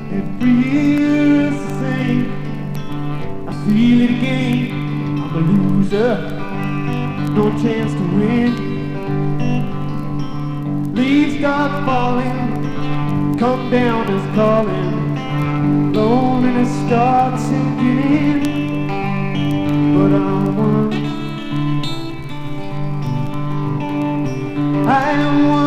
Every year it's the same. I feel it again. I'm a loser, no chance to win. Leaves start falling, come down is calling. Loneliness starts sinking in, but I'm one. I am one.